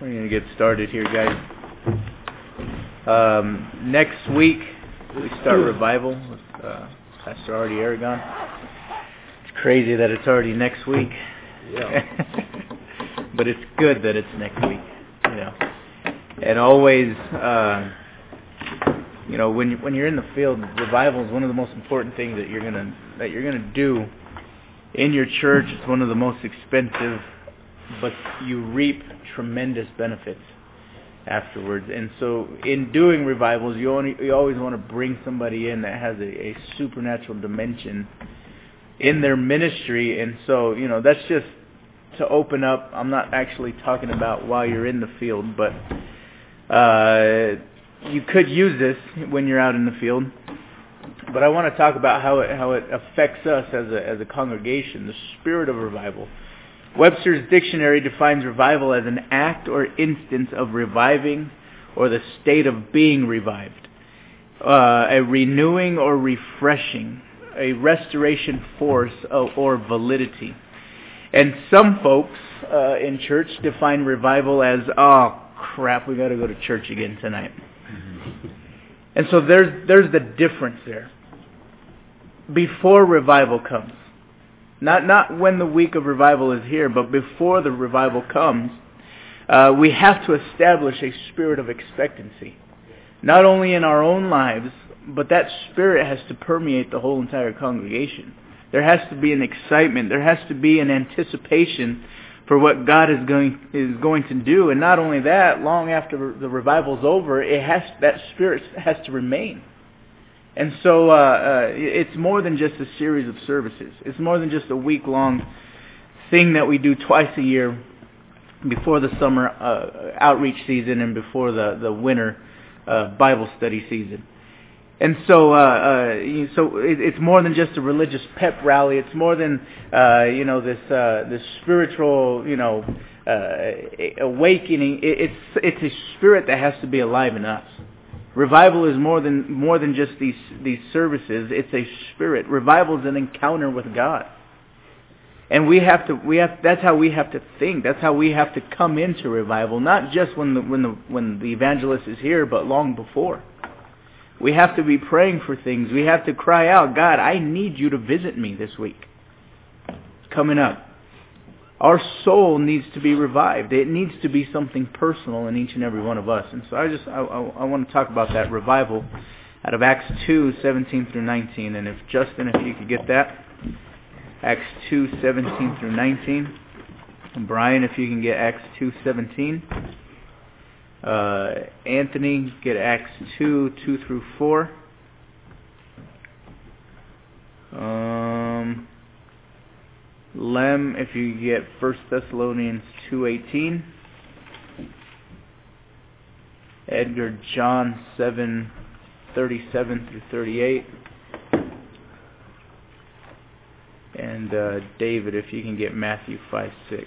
We're going to get started here, guys. Next week, we start revival with Pastor Artie Aragon. It's crazy that it's already next week. Yeah. But it's good that it's next week. You know. And always, when you're in the field, revival is one of the most important things that you're gonna do in your church. It's one of the most expensive, but you reap tremendous benefits afterwards. And so, in doing revivals, you always want to bring somebody in that has a supernatural dimension in their ministry. And so, that's just to open up. I'm not actually talking about while you're in the field, but you could use this when you're out in the field. But I want to talk about how it affects us as a congregation, the spirit of revival. Webster's dictionary defines revival as an act or instance of reviving or the state of being revived, a renewing or refreshing, a restoration force or validity. And some folks in church define revival as, oh crap, we got to go to church again tonight. And so there's the difference there. Before revival comes, not when the week of revival is here, but before the revival comes, we have to establish a spirit of expectancy, not only in our own lives, but that spirit has to permeate the whole entire congregation. There has to be an excitement. There has to be an anticipation for what God is going to do. And not only that, long after the revival's over, that spirit has to remain. And so it's more than just a series of services. It's more than just a week-long thing that we do twice a year before the summer outreach season and before the winter Bible study season. And so it's more than just a religious pep rally. It's more than this spiritual awakening. It's a spirit that has to be alive in us. Revival is more than just these services. It's a spirit. Revival is an encounter with God, and that's how we have to think. That's how we have to come into revival, not just when the evangelist is here, but long before. We have to be praying for things. We have to cry out, God, I need you to visit me this week. It's coming up. Our soul needs to be revived. It needs to be something personal in each and every one of us. And so I want to talk about that revival out of Acts 2:17 through 19. And if you could get that, Acts 2:17 through 19. And Brian, if you can get Acts 2:17. Anthony, get Acts 2:2 through 4. Lem, if you get 1 Thessalonians 2:18. Edgar, John 7:37 through 38. And David, if you can get Matthew 5:6.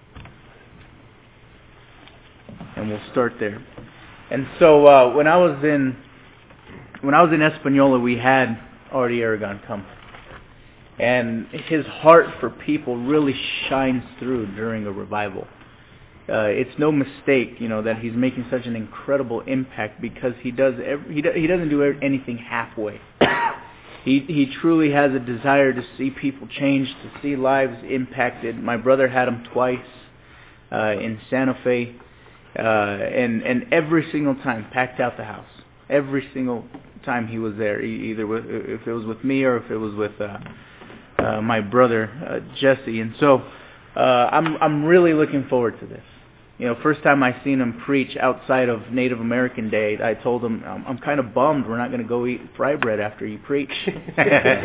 And we'll start there. And so when I was in Espanola, we had Artie Aragon come. And his heart for people really shines through during a revival. It's no mistake, that he's making such an incredible impact because he doesn't do anything halfway. He truly has a desire to see people change, to see lives impacted. My brother had him twice in Santa Fe, and every single time packed out the house. Every single time he was there, either if it was with me or if it was with my brother Jesse. And so I'm really looking forward to this. First time I seen him preach outside of Native American Day, I told him, I'm kind of bummed we're not going to go eat fry bread after you preach. Because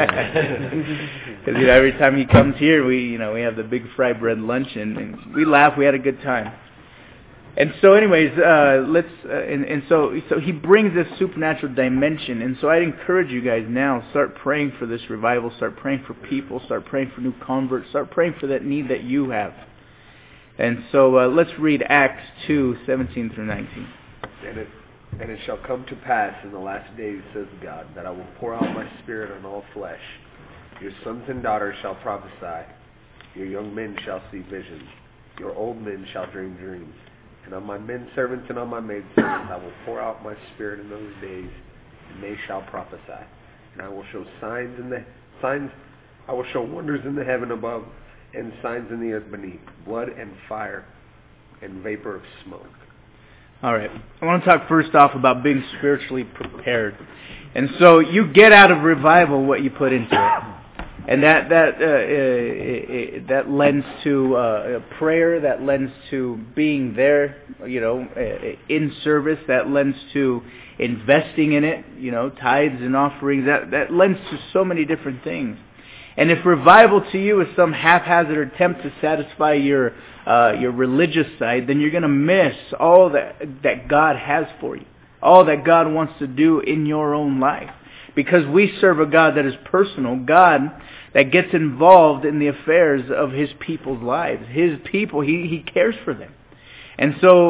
every time he comes here, we have the big fry bread luncheon, and we laugh. We had a good time. And so, anyways, so he brings this supernatural dimension. And so I'd encourage you guys now, start praying for this revival, start praying for people, start praying for new converts, start praying for that need that you have. And so let's read Acts 2:17 through 19. And it shall come to pass in the last days, says God, that I will pour out my spirit on all flesh. Your sons and daughters shall prophesy. Your young men shall see visions. Your old men shall dream dreams. And on my men servants and on my maid servants I will pour out my Spirit in those days, and they shall prophesy. And I will show I will show wonders in the heaven above, and signs in the earth beneath, blood and fire and vapor of smoke. All right. I want to talk first off about being spiritually prepared. And so you get out of revival what you put into it. And that lends to prayer, that lends to being there, in service, that lends to investing in it, tithes and offerings, that lends to so many different things. And if revival to you is some haphazard attempt to satisfy your religious side, then you're going to miss all that God has for you, all that God wants to do in your own life. Because we serve a God that is personal, God that gets involved in the affairs of His people's lives. His people, He cares for them. And so,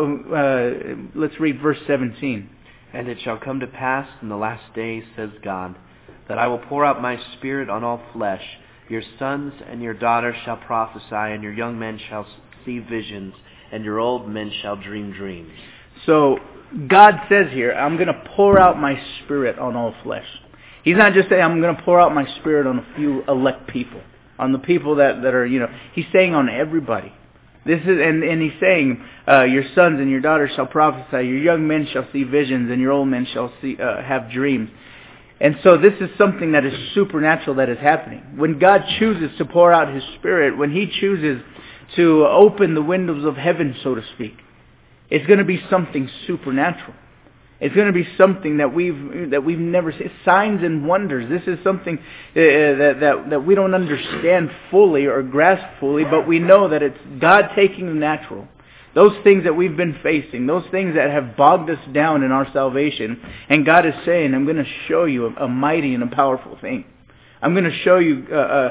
let's read verse 17. And it shall come to pass in the last days, says God, that I will pour out my Spirit on all flesh. Your sons and your daughters shall prophesy, and your young men shall see visions, and your old men shall dream dreams. So, God says here, I'm going to pour out my Spirit on all flesh. He's not just saying, I'm going to pour out my Spirit on a few elect people, on the people that are, He's saying on everybody. This is, and He's saying, your sons and your daughters shall prophesy, your young men shall see visions, and your old men shall have dreams. And so this is something that is supernatural that is happening. When God chooses to pour out His Spirit, when He chooses to open the windows of heaven, so to speak, it's going to be something supernatural. It's going to be something that we've never seen. Signs and wonders. This is something that we don't understand fully or grasp fully, but we know that it's God taking the natural. Those things that we've been facing, those things that have bogged us down in our salvation, and God is saying, I'm going to show you a mighty and a powerful thing. I'm going to show you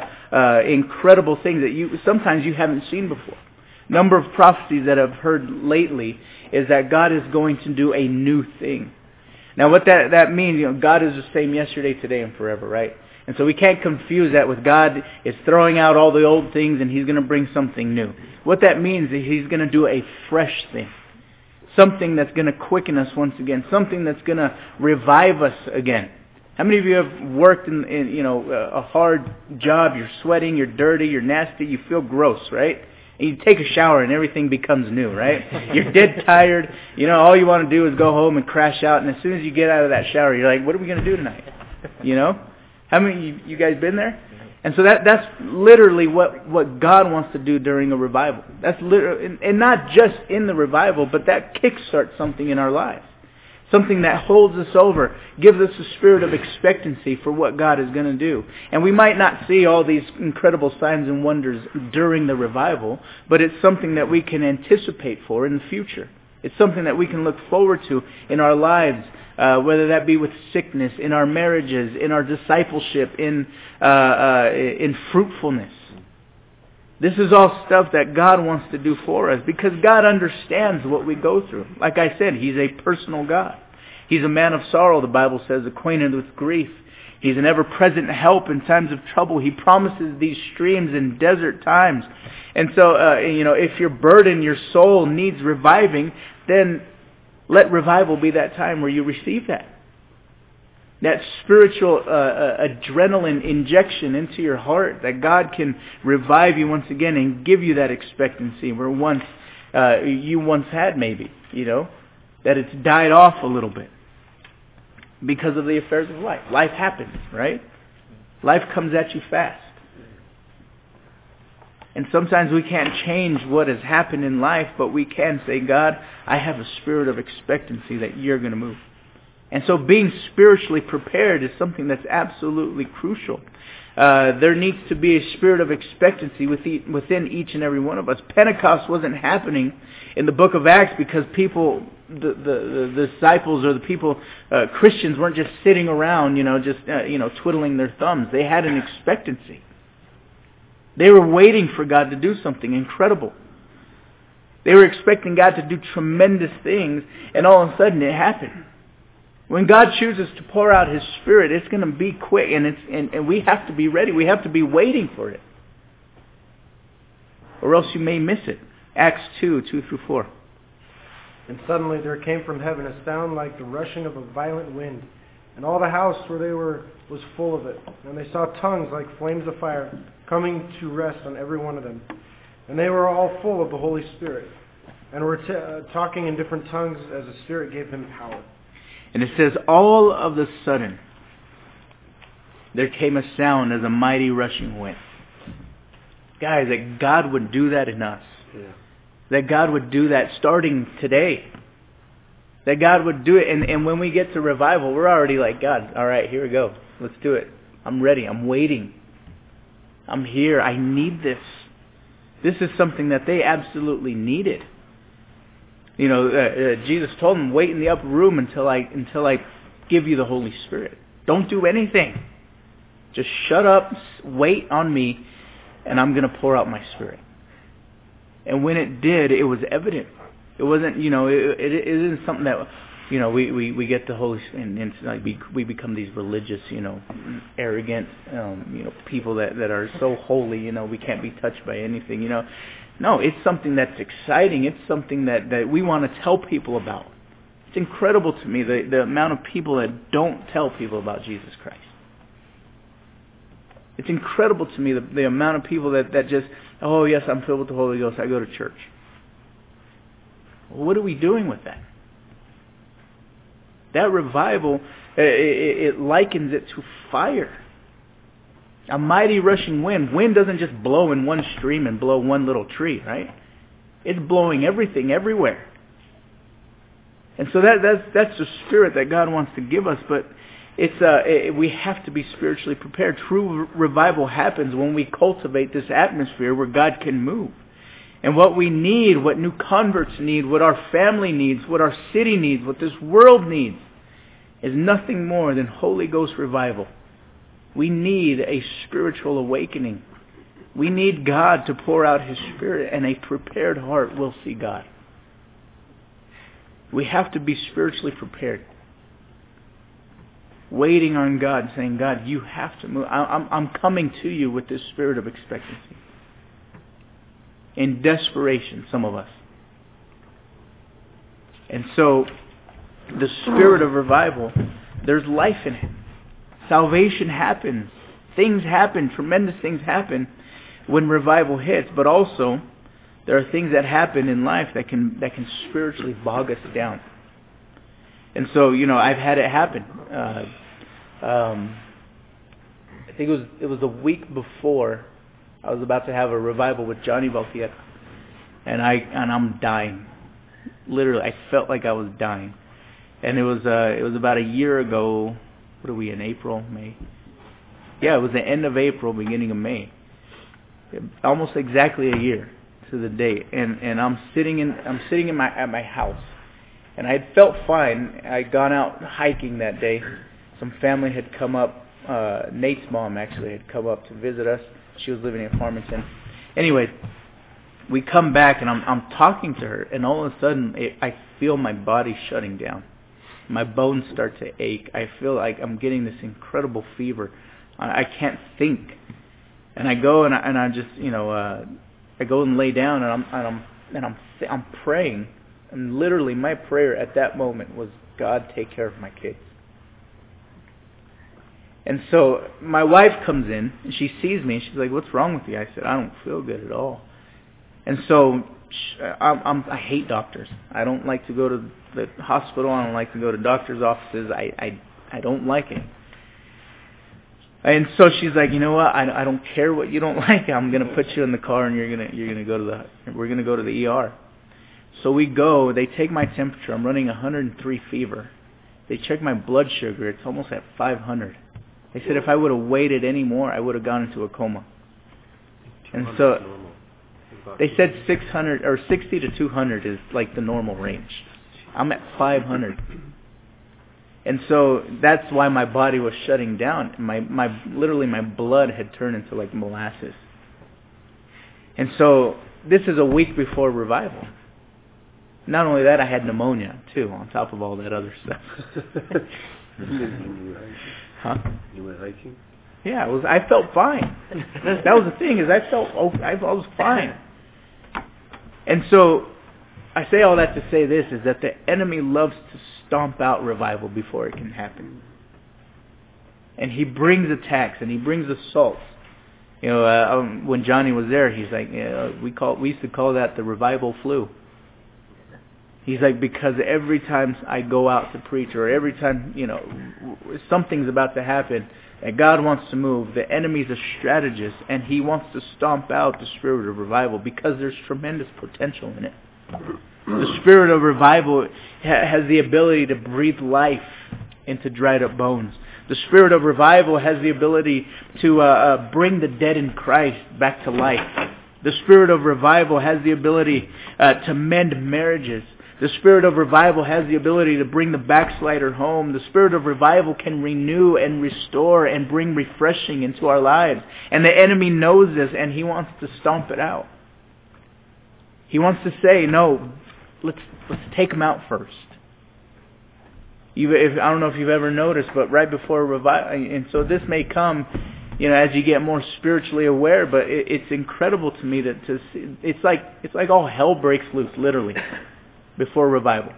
incredible things that sometimes you haven't seen before. Number of prophecies that I've heard lately is that God is going to do a new thing. Now what that means, God is the same yesterday, today, and forever, right? And so we can't confuse that with God is throwing out all the old things and He's going to bring something new. What that means is He's going to do a fresh thing. Something that's going to quicken us once again. Something that's going to revive us again. How many of you have worked in a hard job? You're sweating, you're dirty, you're nasty, you feel gross, right? And you take a shower and everything becomes new, right? You're dead tired. All you want to do is go home and crash out. And as soon as you get out of that shower, you're like, what are we going to do tonight? How many you guys been there? And so that's literally what God wants to do during a revival. That's literally, and not just in the revival, but that kickstarts something in our lives. Something that holds us over, gives us a spirit of expectancy for what God is going to do. And we might not see all these incredible signs and wonders during the revival, but it's something that we can anticipate for in the future. It's something that we can look forward to in our lives, whether that be with sickness, in our marriages, in our discipleship, in fruitfulness. This is all stuff that God wants to do for us because God understands what we go through. Like I said, He's a personal God. He's a man of sorrow, the Bible says, acquainted with grief. He's an ever-present help in times of trouble. He promises these streams in desert times. And so, if your burden, your soul needs reviving, then let revival be that time where you receive that. That spiritual adrenaline injection into your heart that God can revive you once again and give you that expectancy where you once had maybe, that it's died off a little bit because of the affairs of life. Life happens, right? Life comes at you fast. And sometimes we can't change what has happened in life, but we can say, God, I have a spirit of expectancy that you're going to move. And so being spiritually prepared is something that's absolutely crucial. There needs to be a spirit of expectancy within each and every one of us. Pentecost wasn't happening in the book of Acts because people, the disciples or the people, Christians weren't just sitting around, twiddling their thumbs. They had an expectancy. They were waiting for God to do something incredible. They were expecting God to do tremendous things, and all of a sudden it happened. When God chooses to pour out His Spirit, it's going to be quick, and we have to be ready. We have to be waiting for it, or else you may miss it. Acts 2:2-4. And suddenly there came from heaven a sound like the rushing of a violent wind, and all the house where they were was full of it. And they saw tongues like flames of fire coming to rest on every one of them. And they were all full of the Holy Spirit, and were talking in different tongues as the Spirit gave them power. And it says, all of a sudden, there came a sound as a mighty rushing wind. Guys, that God would do that in us. Yeah. That God would do that starting today. That God would do it. And when we get to revival, we're already like, God, all right, here we go. Let's do it. I'm ready. I'm waiting. I'm here. I need this. This is something that they absolutely needed. You know, Jesus told them, wait in the upper room until I give you the Holy Spirit. Don't do anything. Just shut up, wait on me, and I'm going to pour out my Spirit. And when it did, it was evident. It wasn't, you know, it isn't something that, you know, we get the Holy Spirit and it's like we become these religious, you know, arrogant, you know, people that are so holy, you know, we can't be touched by anything, you know. No, it's something that's exciting. It's something that we want to tell people about. It's incredible to me the amount of people that don't tell people about Jesus Christ. It's incredible to me the amount of people that just, oh yes, I'm filled with the Holy Ghost, I go to church. Well, what are we doing with that? That revival, it likens it to fire. A mighty rushing wind. Wind doesn't just blow in one stream and blow one little tree, right? It's blowing everything, everywhere. And so that's the spirit that God wants to give us, but we have to be spiritually prepared. True revival happens when we cultivate this atmosphere where God can move. And what we need, what new converts need, what our family needs, what our city needs, what this world needs, is nothing more than Holy Ghost revival. We need a spiritual awakening. We need God to pour out His Spirit, and a prepared heart will see God. We have to be spiritually prepared. Waiting on God, saying, God, you have to move. I'm coming to you with this spirit of expectancy. In desperation, some of us. And so, the spirit of revival, there's life in it. Salvation happens. Things happen. Tremendous things happen when revival hits. But also, there are things that happen in life that can spiritually bog us down. And so, you know, I've had it happen. I think it was a week before I was about to have a revival with Johnny Valfieta, and I'm dying. Literally, I felt like I was dying. And it was about a year ago. What are we in, April, May? Yeah, it was the end of April, beginning of May. Almost exactly a year to the date. And I'm sitting at my house, and I had felt fine. I'd gone out hiking that day. Some family had come up. Nate's mom actually had come up to visit us. She was living in Farmington. Anyway, we come back, and I'm talking to her, and all of a sudden I feel my body shutting down. My bones start to ache. I feel like I'm getting this incredible fever. I can't think. And I go and I just, you know, I go and lay down, and I'm praying. And literally, my prayer at that moment was, God, take care of my kids. And so my wife comes in, and she sees me, and she's like, what's wrong with you? I said, I don't feel good at all. And so I hate doctors. I don't like to go to the hospital. I don't like to go to doctors' offices. I don't like it. And so she's like, you know what? I don't care what you don't like. I'm going to put you in the car, and we're going to go to the ER. So we go. They take my temperature. I'm running 103 fever. They check my blood sugar. It's almost at 500. They said if I would have waited any more, I would have gone into a coma. And so they said 600 or 60 to 200 is like the normal range. I'm at 500. And so that's why my body was shutting down. Literally my blood had turned into like molasses. And so this is a week before revival. Not only that, I had pneumonia too, on top of all that other stuff. Huh? You went hiking? Yeah, I felt fine. That was the thing, is I was fine. And so I say all that to say this, is that the enemy loves to stomp out revival before it can happen. And he brings attacks and he brings assaults. You know, when Johnny was there, he's like, we used to call that the revival flu. He's like, because every time I go out to preach, or every time, you know, something's about to happen, and God wants to move, the enemy's a strategist, and he wants to stomp out the spirit of revival because there's tremendous potential in it. The spirit of revival has the ability to breathe life into dried up bones. The spirit of revival has the ability to bring the dead in Christ back to life. The spirit of revival has the ability to mend marriages. The spirit of revival has the ability to bring the backslider home. The spirit of revival can renew and restore and bring refreshing into our lives. And the enemy knows this, and he wants to stomp it out. He wants to say, no, let's take them out first. I don't know if you've ever noticed, but right before revival, and so this may come, you know, as you get more spiritually aware. But it's incredible to me to see. It's like all hell breaks loose, literally, before revival.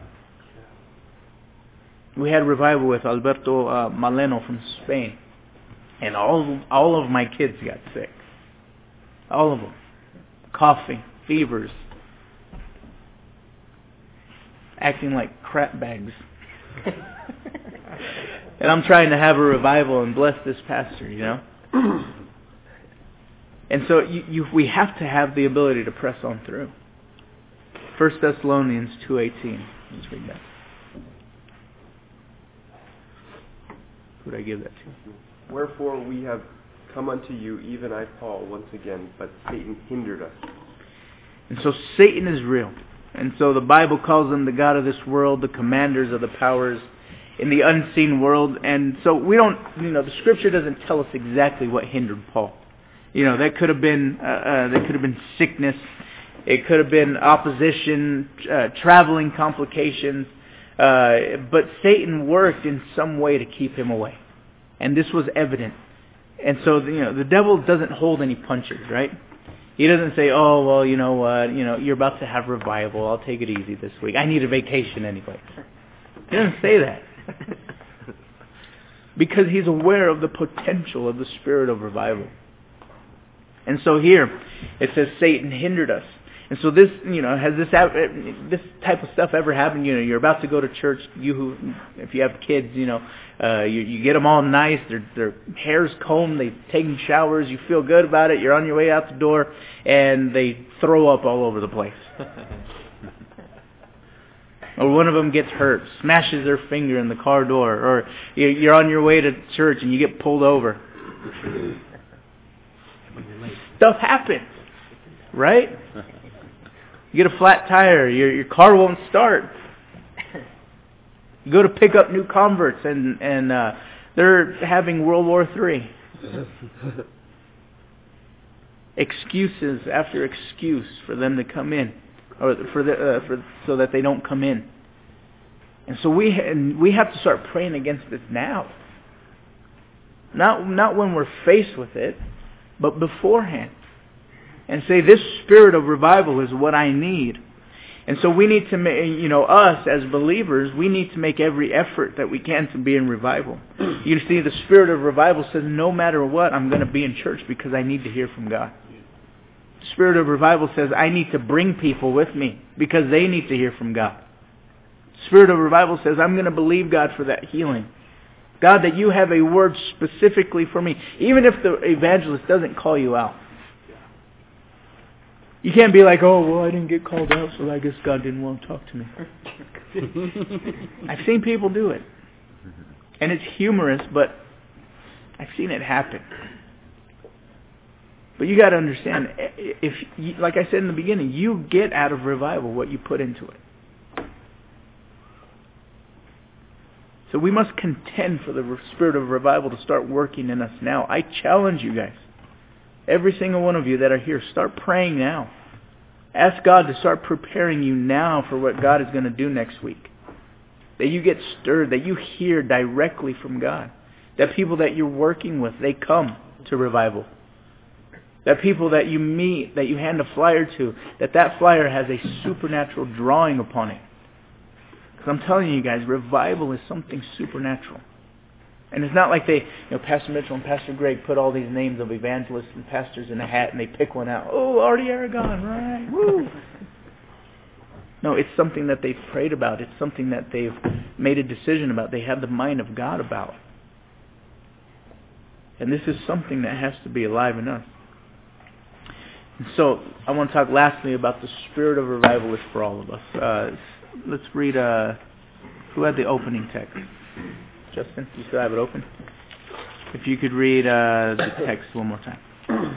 We had revival with Alberto Maleno from Spain, and all of my kids got sick. All of them, coughing, fevers, acting like crap bags. And I'm trying to have a revival and bless this pastor, you know. And so we have to have the ability to press on through. 1 Thessalonians 2:18. Let's read that. Who would I give that to? Wherefore we have come unto you, even I, Paul, once again, but Satan hindered us. And so Satan is real. And so the Bible calls them the god of this world, the commanders of the powers in the unseen world. And so we don't, you know, the Scripture doesn't tell us exactly what hindered Paul. You know, that could have been sickness. It could have been opposition, traveling complications. But Satan worked in some way to keep him away. And this was evident. And so, you know, the devil doesn't hold any punches, right? He doesn't say, oh, well, you know what, you're about to have revival. I'll take it easy this week. I need a vacation anyway. He doesn't say that. Because he's aware of the potential of the spirit of revival. And so here, it says Satan hindered us. And so this, has this type of stuff ever happened? You're about to go to church. If you have kids, you get them all nice. Their hair's combed. They've taken showers. You feel good about it. You're on your way out the door, and they throw up all over the place. Or one of them gets hurt, smashes their finger in the car door. Or you're on your way to church, and you get pulled over. Stuff happens, right? You get a flat tire, your car won't start. You go to pick up new converts, and they're having World War III. Excuses after excuse for them to come in, or so that they don't come in. And so we have to start praying against this now. Not when we're faced with it, but beforehand. And say, this spirit of revival is what I need. And so we need to, us as believers, we need to make every effort that we can to be in revival. You see, the spirit of revival says, no matter what, I'm going to be in church because I need to hear from God. The spirit of revival says, I need to bring people with me because they need to hear from God. The spirit of revival says, I'm going to believe God for that healing. God, that you have a word specifically for me, even if the evangelist doesn't call you out. You can't be like, oh, well, I didn't get called out, so I guess God didn't want to talk to me. I've seen people do it. And it's humorous, but I've seen it happen. But you got to understand, like I said in the beginning, you get out of revival what you put into it. So we must contend for the spirit of revival to start working in us now. I challenge you guys. Every single one of you that are here, start praying now. Ask God to start preparing you now for what God is going to do next week. That you get stirred, that you hear directly from God. That people that you're working with, they come to revival. That people that you meet, that you hand a flyer to, that flyer has a supernatural drawing upon it. Because I'm telling you guys, revival is something supernatural. And it's not like Pastor Mitchell and Pastor Greg put all these names of evangelists and pastors in a hat and they pick one out. Oh, Artie Aragon, right? Woo! No, it's something that they've prayed about. It's something that they've made a decision about. They have the mind of God about. And this is something that has to be alive in us. And so, I want to talk lastly about the spirit of revival is for all of us. Let's read, who had the opening text? Justin, you still have it open? If you could read the text one more time.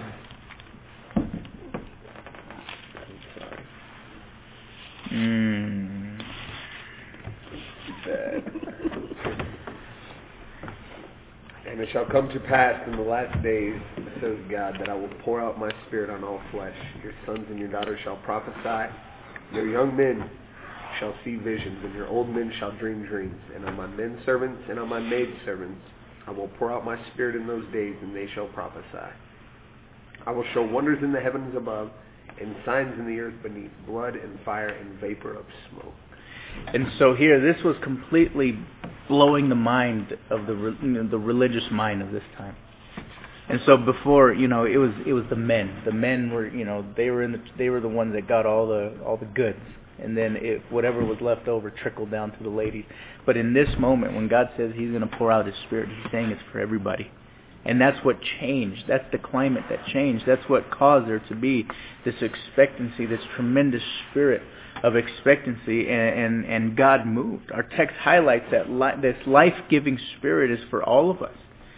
And it shall come to pass in the last days, says God, that I will pour out my Spirit on all flesh. Your sons and your daughters shall prophesy. Your young men shall see visions, and your old men shall dream dreams. And on my men servants and on my maid servants I will pour out my Spirit in those days, and they shall prophesy. I will show wonders in the heavens above, and signs in the earth beneath, blood and fire and vapor of smoke. And so here, this was completely blowing the mind of the religious mind of this time. And so before, it was the men. The men were, they were the ones that got all the goods, and then whatever was left over trickled down to the ladies. But in this moment, when God says He's going to pour out His Spirit, He's saying it's for everybody. And that's what changed. That's the climate that changed. That's what caused there to be this expectancy, this tremendous spirit of expectancy, and God moved. Our text highlights that this life-giving spirit is for all of us.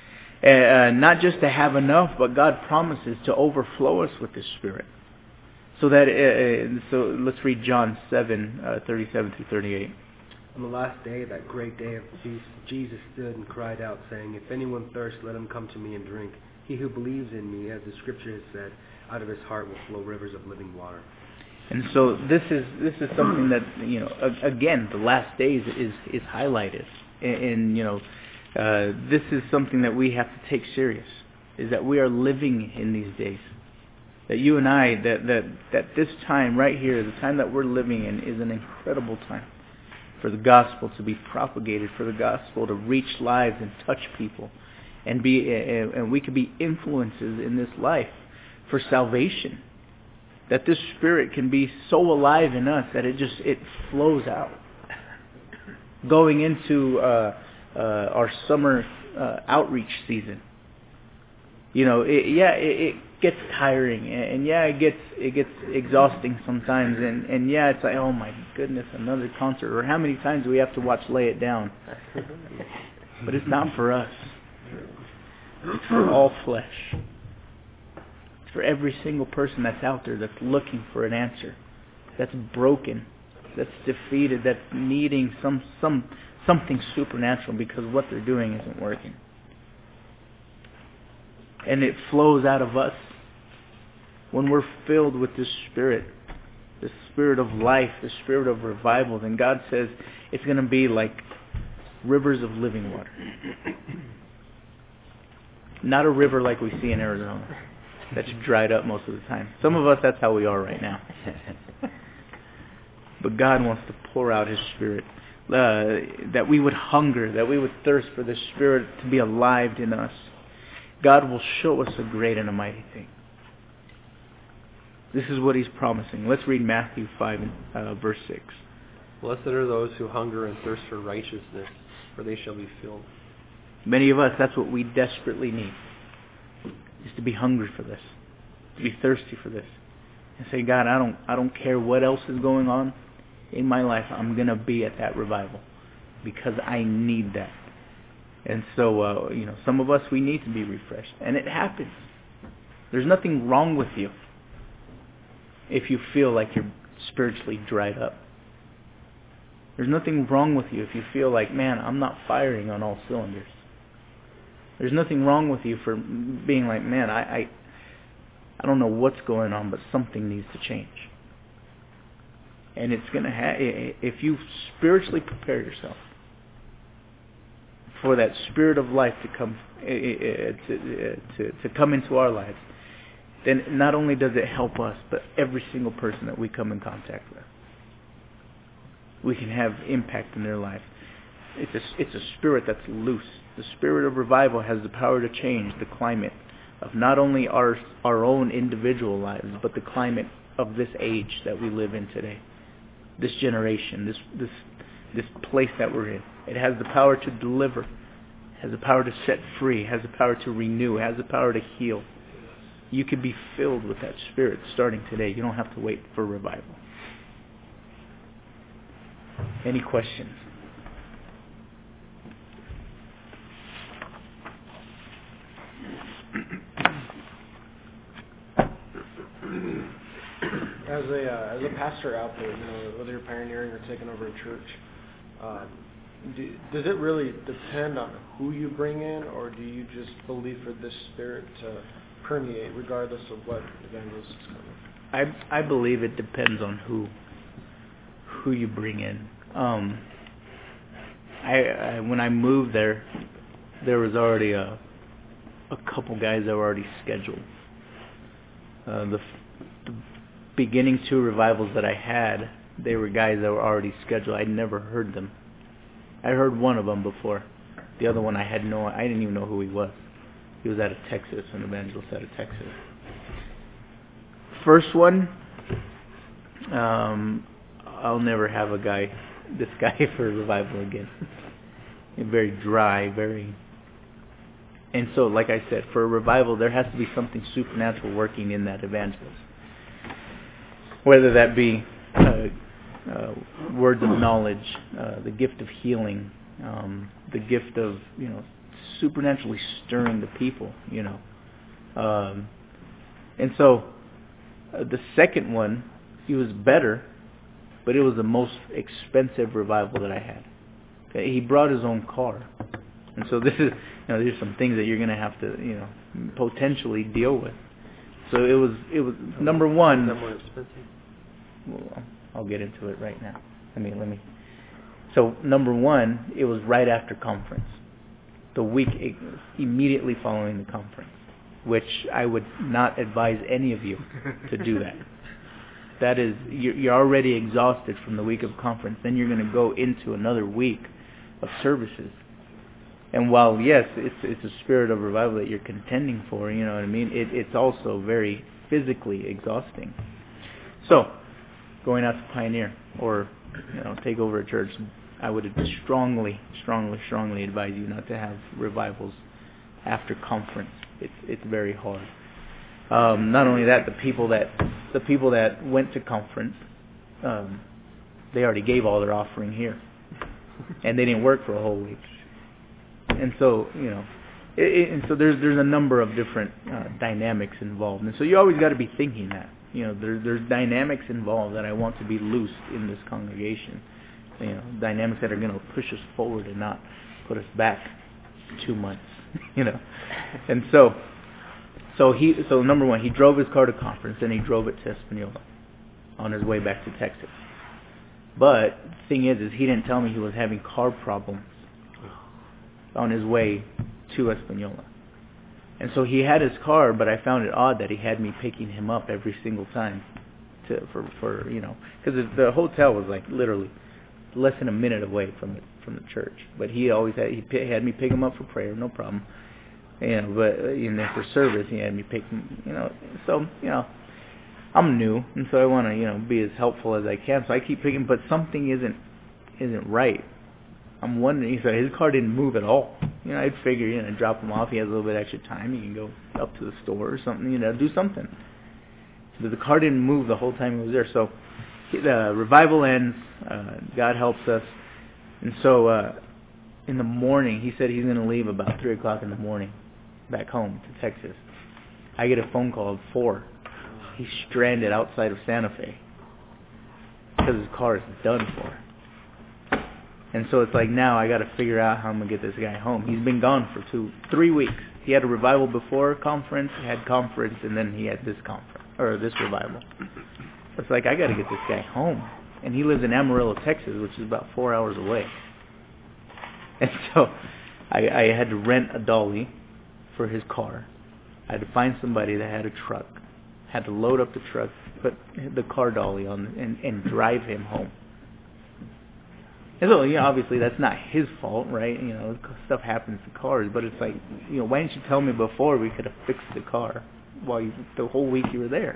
Not just to have enough, but God promises to overflow us with this spirit. So let's read John 7:37 through 38. On the last day, that great day of Jesus stood and cried out, saying, "If anyone thirsts, let him come to me and drink. He who believes in me, as the Scripture has said, out of his heart will flow rivers of living water." And so this is something that, again, the last days is highlighted. And this is something that we have to take serious, is that we are living in these days. That you and I, that this time right here, the time that we're living in, is an incredible time for the gospel to be propagated, for the gospel to reach lives and touch people, and we could be influences in this life for salvation. That this spirit can be so alive in us that it flows out. Going into our summer outreach season, it gets tiring, and it gets exhausting sometimes, and it's like, oh my goodness, another concert, or how many times do we have to watch Lay It Down? But it's not for us. It's for all flesh. It's for every single person that's out there that's looking for an answer, that's broken, that's defeated, that's needing something supernatural because what they're doing isn't working. And it flows out of us when we're filled with this spirit, the spirit of life, the spirit of revival. Then God says it's going to be like rivers of living water. Not a river like we see in Arizona that's dried up most of the time. Some of us, that's how we are right now. But God wants to pour out His Spirit, that we would hunger, that we would thirst for the Spirit to be alive in us. God will show us a great and a mighty thing. This is what He's promising. Let's read Matthew 5, verse 6. Blessed are those who hunger and thirst for righteousness, for they shall be filled. Many of us, that's what we desperately need, is to be hungry for this, to be thirsty for this. And say, God, I don't care what else is going on in my life. I'm going to be at that revival because I need that. And so, some of us, we need to be refreshed. And it happens. There's nothing wrong with you if you feel like you're spiritually dried up. There's nothing wrong with you if you feel like, man, I'm not firing on all cylinders. There's nothing wrong with you for being like, man, I don't know what's going on, but something needs to change. And it's going to if you spiritually prepare yourself for that spirit of life to come to come into our lives, then not only does it help us, but every single person that we come in contact with. We can have impact in their life. It's a spirit that's loose. The spirit of revival has the power to change the climate of not only our own individual lives, but the climate of this age that we live in today. This generation, this place that we're in. It has the power to deliver, has the power to set free, has the power to renew, has the power to heal. You can be filled with that spirit starting today. You don't have to wait for revival. Any questions? As a pastor out there, whether you're pioneering or taking over a church, does it really depend on who you bring in, or do you just believe for this spirit to permeate regardless of what evangelist is coming? I believe it depends on who you bring in. When I moved there was already a couple guys that were already scheduled. The beginning 2 revivals that I had, they were guys that were already scheduled. I'd never heard them. I heard one of them before. The other one I didn't even know who he was. He was out of Texas, an evangelist out of Texas. First one, I'll never have this guy for a revival again. Very dry, and so, like I said, for a revival, there has to be something supernatural working in that evangelist. Whether that be words of knowledge, the gift of healing, the gift of, supernaturally stirring the people, And so, the second one, he was better, but it was the most expensive revival that I had. Okay? He brought his own car. And so this is, there's some things that you're going to have to, potentially deal with. So it was number one. Is that more expensive? Well, I'll get into it right now. Let me. So number one, it was right after conference, the week immediately following the conference, which I would not advise any of you to do that. That is, you're already exhausted from the week of conference. Then you're going to go into another week of services. And while, yes, it's a spirit of revival that you're contending for, it's also very physically exhausting. So, going out to pioneer or, take over a church, I would strongly advise you not to have revivals after conference. It's very hard. Not only that, the people that went to conference, they already gave all their offering here, and they didn't work for a whole week. And so, and so there's a number of different dynamics involved, and so you always got to be thinking that, there's dynamics involved that I want to be loosed in this congregation, dynamics that are going to push us forward and not put us back 2 months, and so number one, he drove his car to conference, and he drove it to Espanola on his way back to Texas. But the thing is he didn't tell me he was having car problems on his way to Espanola. And so he had his car, but I found it odd that he had me picking him up every single time for because the hotel was like literally less than a minute away from the church. But he had me pick him up for prayer, no problem. But for service he had me pick him, so I'm new, and so I want to be as helpful as I can. So I keep picking, but something isn't right. I'm wondering. He said his car didn't move at all. I'd figure, drop him off. He has a little bit extra time. He can go up to the store or something, do something. But the car didn't move the whole time he was there. So the revival ends. God helps us. And so in the morning, he said he's going to leave about 3 o'clock in the morning back home to Texas. I get a phone call at 4. He's stranded outside of Santa Fe because his car is done for. And so it's like now I got to figure out how I'm going to get this guy home. He's been gone for 3 weeks. He had a revival before conference, he had conference, and then he had this revival. So it's like I got to get this guy home. And he lives in Amarillo, Texas, which is about 4 hours away. And so I had to rent a dolly for his car. I had to find somebody that had a truck had to load up the truck, put the car dolly on, and drive him home. And so, obviously that's not his fault, right? Stuff happens to cars, but it's like, why didn't you tell me before? We could have fixed the car while the whole week you were there.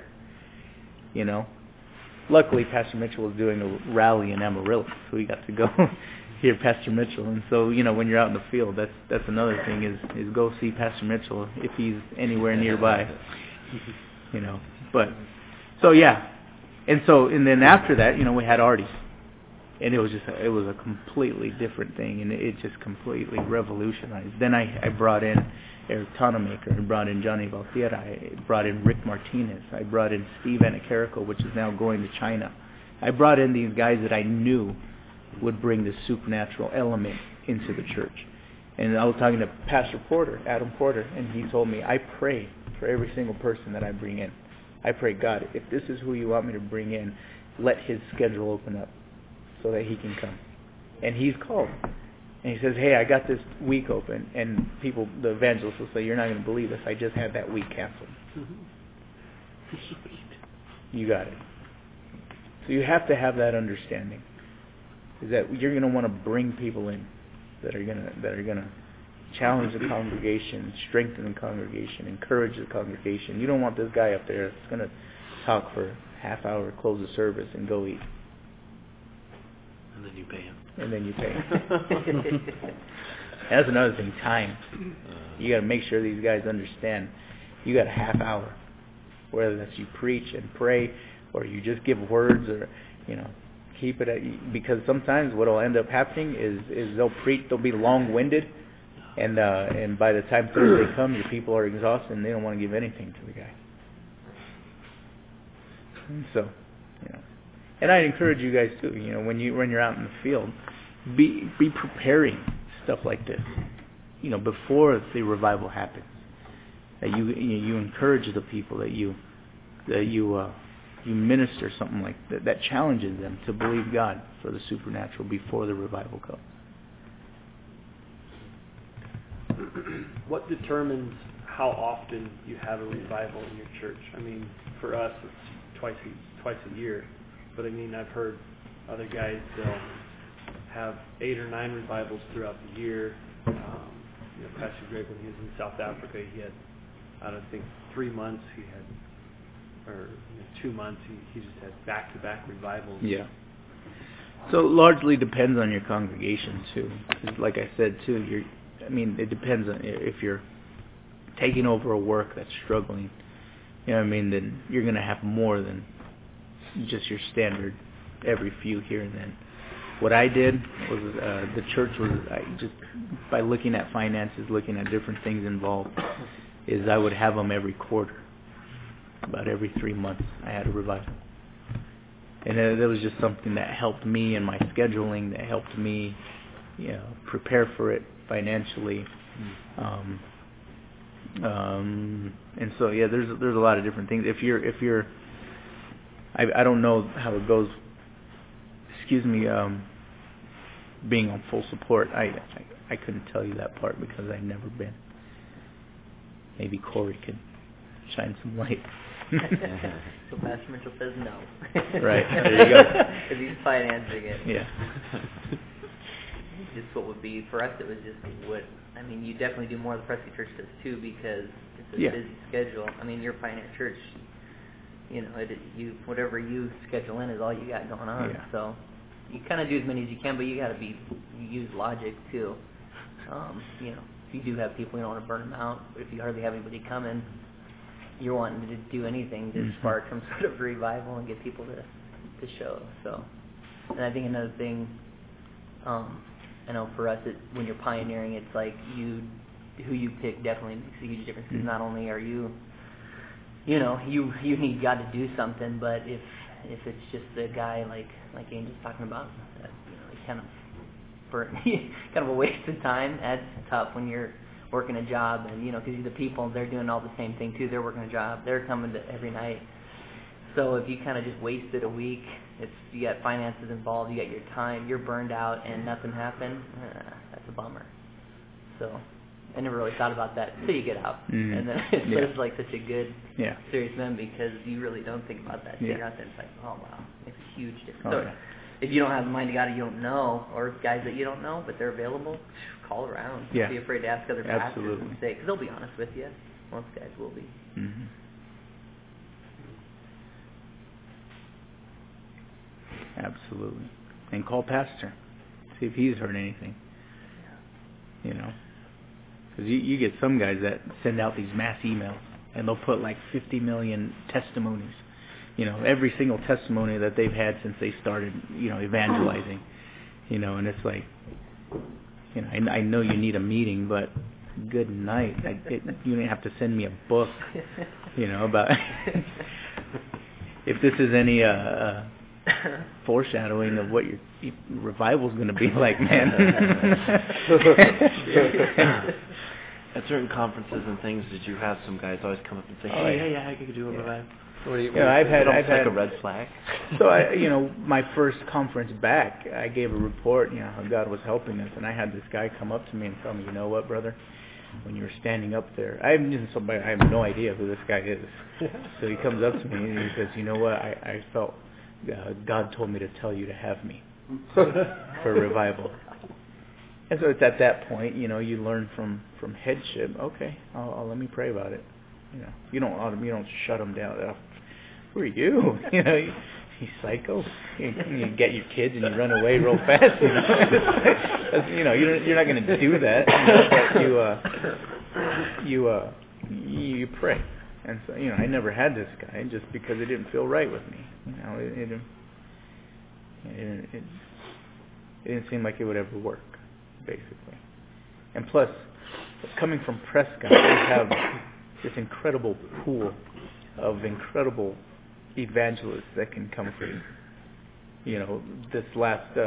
Luckily, Pastor Mitchell was doing a rally in Amarillo, so we got to go hear Pastor Mitchell. And so, when you're out in the field, that's another thing is go see Pastor Mitchell if he's anywhere nearby. But so yeah, and then after that, we had Artie's. And it was a completely different thing, and it just completely revolutionized. Then I brought in Eric Tonemaker, I brought in Johnny Valtierra, I brought in Rick Martinez, I brought in Steve Anacarico, which is now going to China. I brought in these guys that I knew would bring the supernatural element into the church. And I was talking to Pastor Porter, Adam Porter, and he told me, I pray for every single person that I bring in. I pray, God, if this is who you want me to bring in, let his schedule open up so that he can come. And he's called. And he says, hey, I got this week open. And people, the evangelists will say, you're not going to believe this. I just had that week canceled. You got it. So you have to have that understanding. Is that you're going to want to bring people in that are going to challenge the congregation, strengthen the congregation, encourage the congregation. You don't want this guy up there that's going to talk for a half hour, close the service, and go eat. And then you pay him. That's another thing, time. You got to make sure these guys understand. You got a half hour, whether that's you preach and pray, or you just give words, or keep it at, because sometimes what will end up happening is they'll preach, they'll be long-winded, and by the time Thursday comes, your people are exhausted and they don't want to give anything to the guy. And so, and I encourage you guys too. When you're out in the field, be preparing stuff like this. Before the revival happens, that you encourage the people, that you minister something like that challenges them to believe God for the supernatural before the revival comes. What determines how often you have a revival in your church? I mean, for us, it's twice a year. But I mean, I've heard other guys have 8 or 9 revivals throughout the year. Pastor Greg, when he was in South Africa, he had, I think, 3 months. He had, or 2 months. He just had back-to-back revivals. Yeah. So it largely depends on your congregation too. 'Cause like I said too, it depends on if you're taking over a work that's struggling. Then you're going to have more than just your standard every few here and then. What I did was the church was just by looking at finances, looking at different things involved, is I would have them every quarter. About every 3 months I had a revival. And that was just something that helped me in my scheduling, that helped me prepare for it financially. And so there's a lot of different things. If you're I don't know how it goes. Being on full support, I couldn't tell you that part because I've never been. Maybe Corey could shine some light. So Pastor Mitchell says no. Right, there you go. Because he's financing it. Yeah. Just what would be, for us it was just you definitely do more than Presby Church does too, because it's a busy schedule. Your Pioneer Church, whatever you schedule in is all you got going on. Yeah. So you kind of do as many as you can, but you got to use logic too. If you do have people, you don't want to burn them out. But if you hardly have anybody coming, you're wanting to do anything to spark some sort of revival and get people to show. So, and I think another thing, I know for us, when you're pioneering, it's like who you pick definitely makes a huge difference. Because not only are you need God to do something, but if it's just a guy like Angel's talking about, that kind of a waste of time. That's tough when you're working a job, and because the people, they're doing all the same thing too. They're working a job. They're coming to every night. So if you kind of just wasted a week, you got finances involved, you got your time, you're burned out, and nothing happened. That's a bummer. So I never really thought about that until you get out. And then it's just like such a good, serious man, because you really don't think about that. So you're out there, it's like, oh, wow, makes a huge difference. So if you don't have the mind of God, you don't know, or guys that you don't know, but they're available, call around. Don't be afraid to ask other pastors and say, because they'll be honest with you. Most guys will be. Absolutely. And call pastor. See if he's heard anything. You know. Because you get some guys that send out these mass emails, and they'll put like 50 million testimonies. You know, every single testimony that they've had since they started, you know, evangelizing. You know, and it's like, you know, I know you need a meeting, but good night. You don't have to send me a book, you know, about if this is any foreshadowing of what your revival's going to be like, man. At certain conferences and things, did you have some guys always come up and say, "Hey, I could do a revival"? I've had like a red flag. So my first conference back, I gave a report, you know, how God was helping us, and I had this guy come up to me and tell me, you know what, brother, when you were standing up there, I have no idea who this guy is. So he comes up to me and he says, you know what, I felt God told me to tell you to have me for revival. And so it's at that point, you know, you learn from headship. Okay, I'll let me pray about it. You know, you don't shut them down. Who are you? You know, you psycho. You get your kids and you run away real fast. You know, you're not going to do that. You know, but you pray. And so, you know, I never had this guy just because it didn't feel right with me. You know, it didn't seem like it would ever work, basically. And plus, coming from Prescott, we have this incredible pool of incredible evangelists that can come through. You know, this last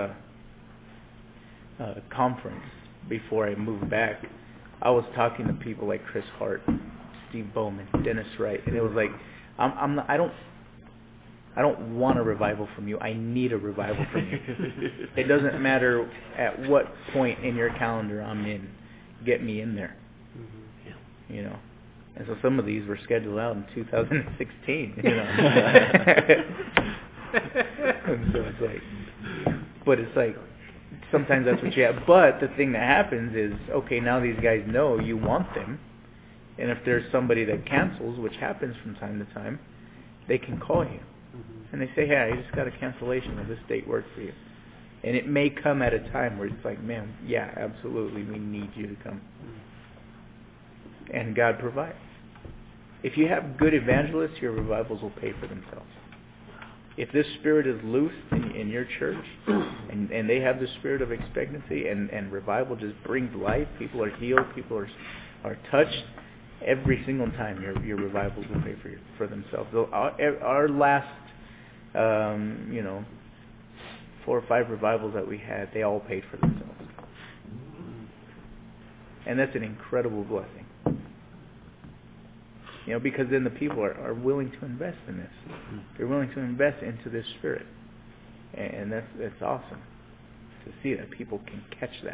conference before I moved back, I was talking to people like Chris Hart, Steve Bowman, Dennis Wright, and it was like, I don't want a revival from you. I need a revival from you. It doesn't matter at what point in your calendar I'm in. Get me in there. You know. And so some of these were scheduled out in 2016. You know. And so it's like, but it's like, sometimes that's what you have. But the thing that happens is, okay, now these guys know you want them. And if there's somebody that cancels, which happens from time to time, they can call you. And they say, hey, I just got a cancellation. Will this date work for you? And it may come at a time where it's like, man, yeah, absolutely, we need you to come. And God provides. If you have good evangelists, your revivals will pay for themselves. If this spirit is loosed in your church, and they have the spirit of expectancy, and revival just brings life, people are healed, people are touched, every single time your revivals will pay for themselves. Our last, 4 or 5 revivals that we had, they all paid for themselves. And that's an incredible blessing. You know, because then the people are willing to invest in this. They're willing to invest into this spirit. And that's awesome to see that people can catch that.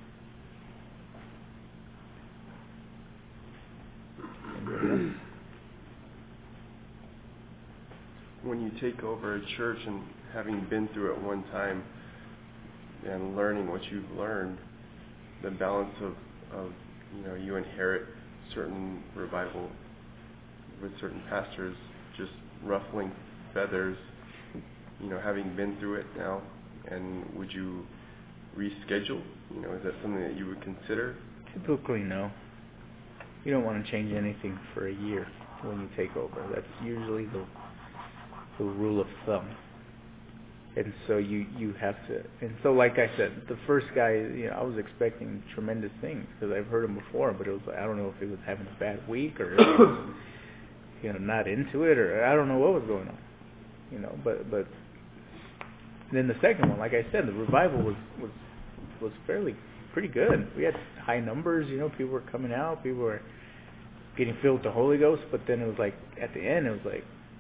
When you take over a church and having been through it one time and learning what you've learned, the balance of you inherit certain revival with certain pastors just ruffling feathers, having been through it now, and would you reschedule? Is that something that you would consider? Typically, no. You don't want to change anything for a year when you take over. That's usually the rule of thumb. And so you have to. And so, like I said, the first guy, I was expecting tremendous things because I've heard him before, but it was I don't know if he was having a bad week or not into it, or I don't know what was going on. But then the second one, like I said, the revival was pretty good. We had high numbers, people were coming out, people were getting filled with the Holy Ghost, but then it was like, at the end, it was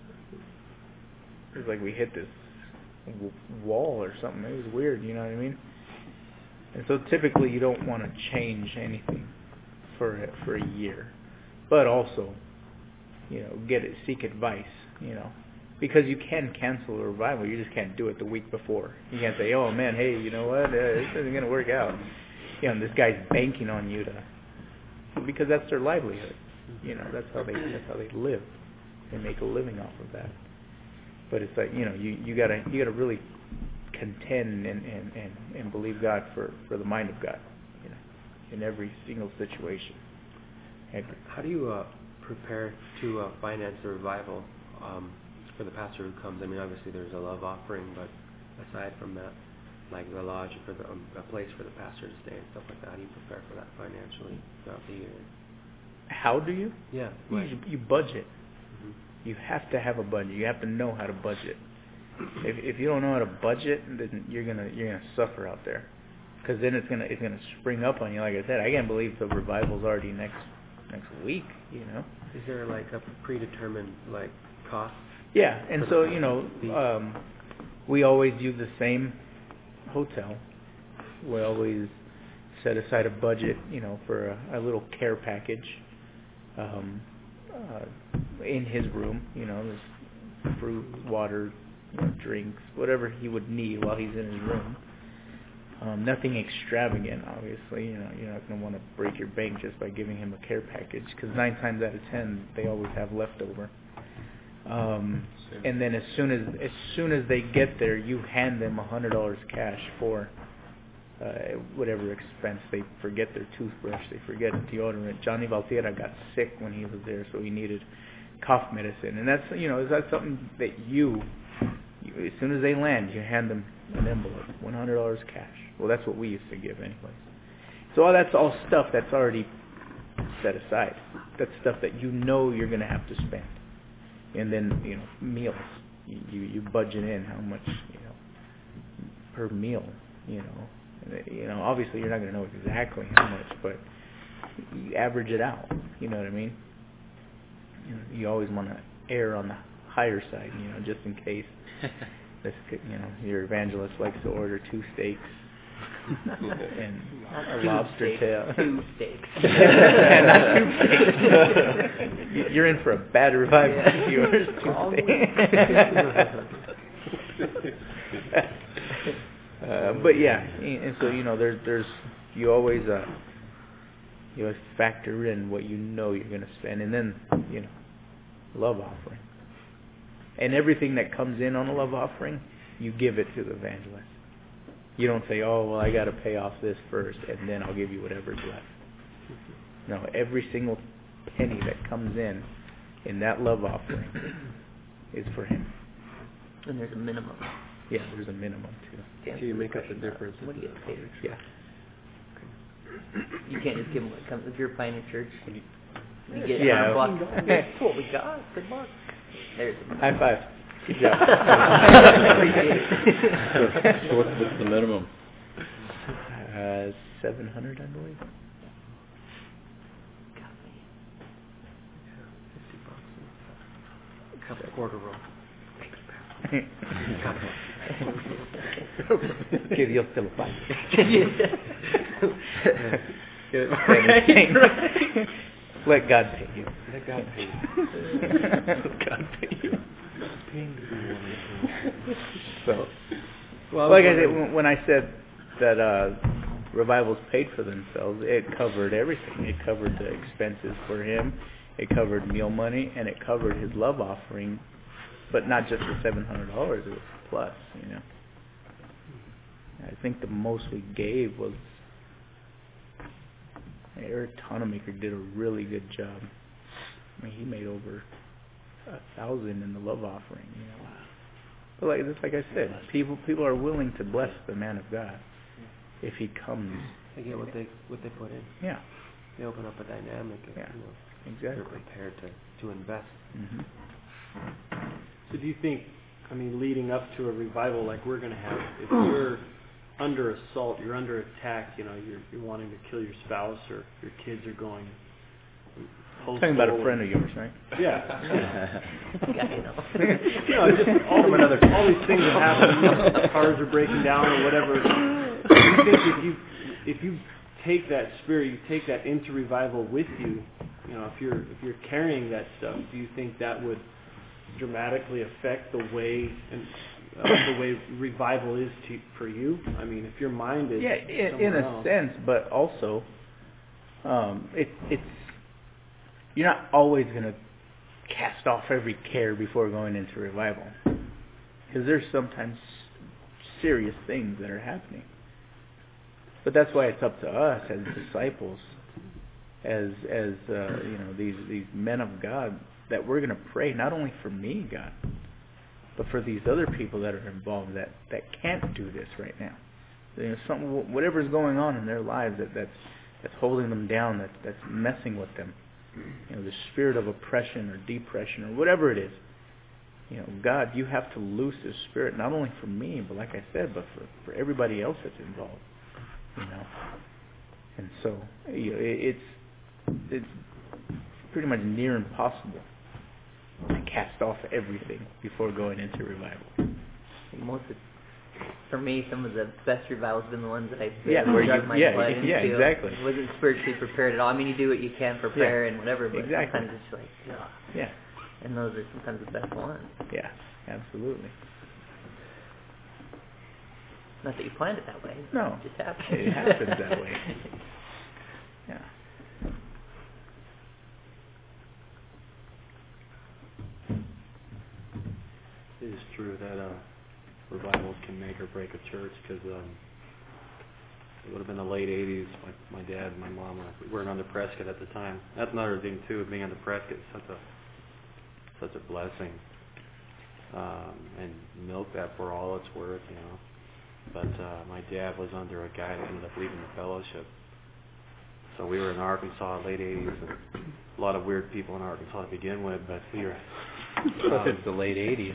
like we hit this wall or something. It was weird, you know what I mean? And so typically you don't want to change anything for a year, but also, seek advice, because you can cancel a revival. You just can't do it the week before. You can't say, oh man, hey, you know what, this isn't going to work out. This guy's banking on you because that's their livelihood. That's how they live. They make a living off of that. But it's like, you gotta really contend and believe God for the mind of God, in every single situation. How do you prepare to finance the revival for the pastor who comes? I mean, obviously there's a love offering, but aside from that, like the lodge for a place for the pastor to stay and stuff like that, how do you prepare for that financially throughout the year? How do you? Yeah. You budget. Mm-hmm. You have to have a budget. You have to know how to budget. If you don't know how to budget, then you're gonna suffer out there, because then it's gonna spring up on you. Like I said, I can't believe the revival's already next week. Is there like a predetermined cost? Yeah, and so we always use the same hotel. We always set aside a budget, for a little care package in his room. There's fruit, water, drinks, whatever he would need while he's in his room. Nothing extravagant, obviously. You're not going to want to break your bank just by giving him a care package, because 9 times out of 10 they always have leftover. And then as soon as they get there, you hand them $100 cash for whatever expense. They forget their toothbrush, they forget deodorant. Johnny Valtierra got sick when he was there, so he needed cough medicine. And that's is that something that you as soon as they land, you hand them an envelope, $100 cash. Well, that's what we used to give anyways. So that's all stuff that's already set aside. That's stuff that you're going to have to spend. And then meals. You budget in how much per meal. Obviously you're not going to know exactly how much, but you average it out. You know what I mean? You always want to err on the higher side, just in case. Your evangelist likes to order 2 steaks and a lobster tail. 2 steaks. Not 2 steaks. You're in for a bad revival if you order 2 steaks. But yeah, and so there's you always factor in what you're going to spend, and then love offering. And everything that comes in on a love offering, you give it to the evangelist. You don't say, oh, well, I got to pay off this first, and then I'll give you whatever's left. No, every single penny that comes in that love offering is for him. And there's a minimum. Yeah, there's a minimum, too. So you make up the difference. What do you get paid? Yeah. You can't just give them what comes. If you're buying a church, you get $100. That's what we got. Good luck. There's high five. Good job. So what's the minimum? 700, I believe. $50. A couple quarter roll. Que Dios te lo pague. Let God pay you. Let God pay you. Let God pay you. So, like I said, when I said that revivals paid for themselves, it covered everything. It covered the expenses for him. It covered meal money, and it covered his love offering. But not just the $700, it was plus, I think the most we gave was Eric Tonemaker did a really good job. I mean, he made over 1,000 in the love offering, But like I said, people are willing to bless the man of God if he comes. They get what they put in. Yeah. They open up a dynamic. Exactly. They're prepared to invest. Mm-hmm. So do you think, leading up to a revival like we're going to have, if you're under assault, you're under attack, you're wanting to kill your spouse or your kids are going postal. Talking about a friend of yours, right? Yeah. Just all these things that happen. Cars are breaking down or whatever. Do you think if you take that spirit, you take that into revival with you. You know, if you're carrying that stuff, do you think that would dramatically affect the way revival is for you? I mean, if your mind is in a sense, but also it's you're not always going to cast off every care before going into revival, because there's sometimes serious things that are happening. But that's why it's up to us as disciples, as these men of God, that we're going to pray not only for me, God, but for these other people that are involved that can't do this right now. You know, whatever's going on in their lives that's holding them down, that's messing with them. You know, the spirit of oppression or depression or whatever it is. You know, God, you have to loose this spirit not only for me, but like I said, but for everybody else that's involved. You know, and so it's pretty much near impossible to cast off everything before going into revival. For me, some of the best revivals have been the ones that I dug my blood into. Exactly. I wasn't spiritually prepared at all. I mean, you do what you can for prayer and whatever, but exactly. sometimes it's like, ugh. Yeah. And those are sometimes the best ones. Yeah, absolutely. Not that you planned it that way. No. It just happens. It happens that way. Yeah. It is true that revivals can make or break a church, because it would have been the late 80s. My dad and my mom weren't under Prescott at the time. That's another thing too. Being under Prescott is such a blessing, and milk that for all it's worth, you know. But my dad was under a guy that ended up leaving the fellowship. So we were in Arkansas, late 80s, and a lot of weird people in Arkansas to begin with, but we were... it's the late 80s.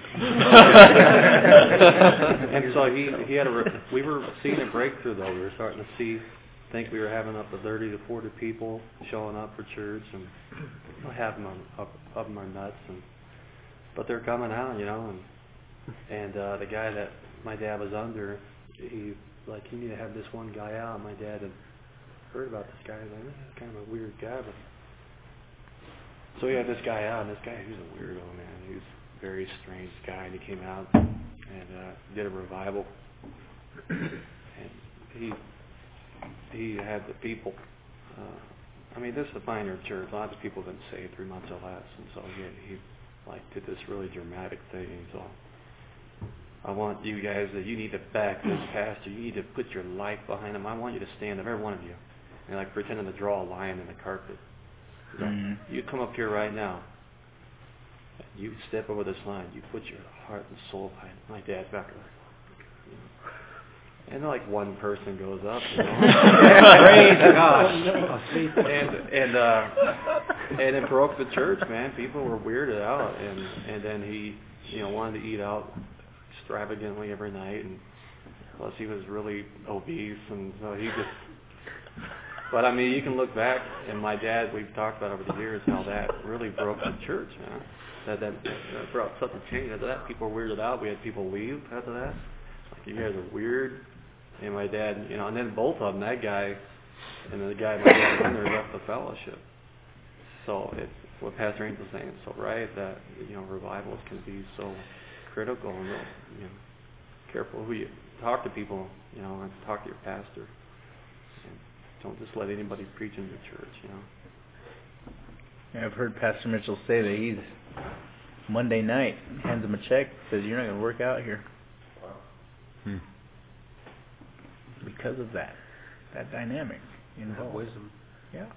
And so we were seeing a breakthrough, though. We were starting to think we were having up to 30 to 40 people showing up for church, and having them up our nuts. But they're coming out, you know, and the guy that my dad was under, you need to have this one guy out. My dad had heard about this guy. He's like, this is kind of a weird guy, but so he had this guy out, and this guy, he was a weirdo, man. He was a very strange guy, and he came out and did a revival, and he had the people. This is a pioneer church. Lots of people have been saved 3 months or less, and so he did this really dramatic thing. So I want you guys you need to back this pastor. You need to put your life behind him. I want you to stand up, every one of you, and pretending to draw a line in the carpet. Mm-hmm. You come up here right now. You step over this line. You put your heart and soul behind it. My dad's back there. And one person goes up. You know? Praise God. And it broke the church, man. People were weirded out, and then he, wanted to eat out extravagantly every night, and plus he was really obese, and so he just. But you can look back, and my dad, we've talked about over the years how that really broke the church, man. That brought such a change. After that, people were weirded out. We had people leave after that. You guys are weird. And my dad, and then both of them, that guy and the guy my dad was under, left the fellowship. So it's what Pastor Angel's saying is so right, that revivals can be so critical, and careful who you talk to people, and talk to your pastor. And don't just let anybody preach in your church, Yeah, I've heard Pastor Mitchell say that he's Monday night hands him a check, says you're not going to work out here. Wow. Because of that dynamic involved. Wisdom. Yeah.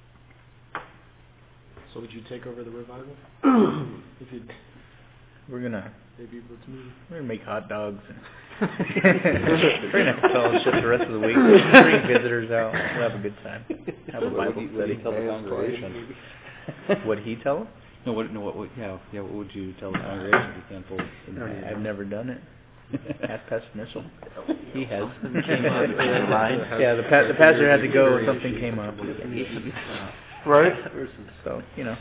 So would you take over the revival? We're gonna make hot dogs and we're gonna fellowship the rest of the week. Bring visitors out. We'll have a good time. Have a Bible study. Tell the congregation. What'd he tell them? What would you tell the congregation? You can't pull. I've never done it. Ask Pastor Mitchell. He has. Came up with a line. Yeah, the pastor had to go. Something came up. Right. So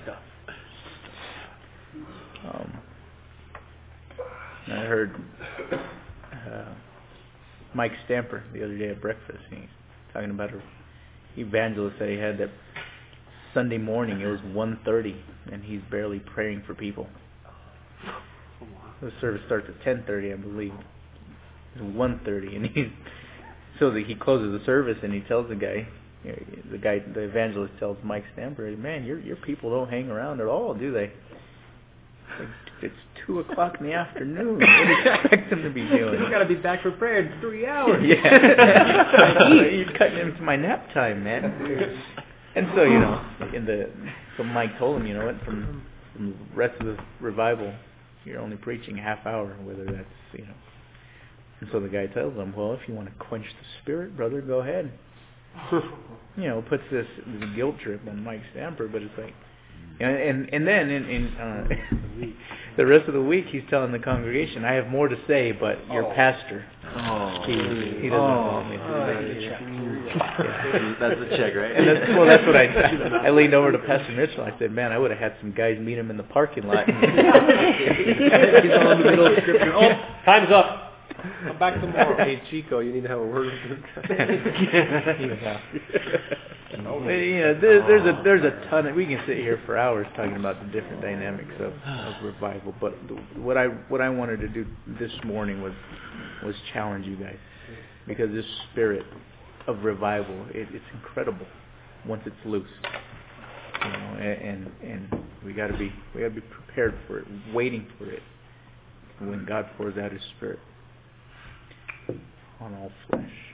I heard Mike Stamper the other day at breakfast. He's talking about evangelist that he had that Sunday morning it was 1:30 and he's barely praying for people. The service starts at 10:30, I believe. It's 1:30 and he closes the service and he tells the evangelist tells Mike Stamper, man, your people don't hang around at all, do they? It's 2:00 in the afternoon. What do you expect them to be doing? You got to be back for prayer in 3 hours. Yeah, you're cutting into my nap time, man. And so so Mike told him, you know what, from the rest of the revival, you're only preaching a half hour, whether that's And so the guy tells him, well, if you want to quench the spirit, brother, go ahead. Puts this guilt trip on Mike Stamper, but it's like. And then in the rest of the week, he's telling the congregation, I have more to say, but your pastor, he doesn't want me to say. That's the check, right? And that's what I leaned over to Pastor Mitchell. I said, man, I would have had some guys meet him in the parking lot. He's all in the middle of scripture. Oh, time's up. Come back tomorrow. Hey, Chico, you need to have a word with this guy. There's a ton of, we can sit here for hours talking about the different dynamics of revival, but what I wanted to do this morning was challenge you guys, because this spirit of revival, it's incredible once it's loose, and we got to be prepared for it, waiting for it when God pours out His Spirit on all flesh.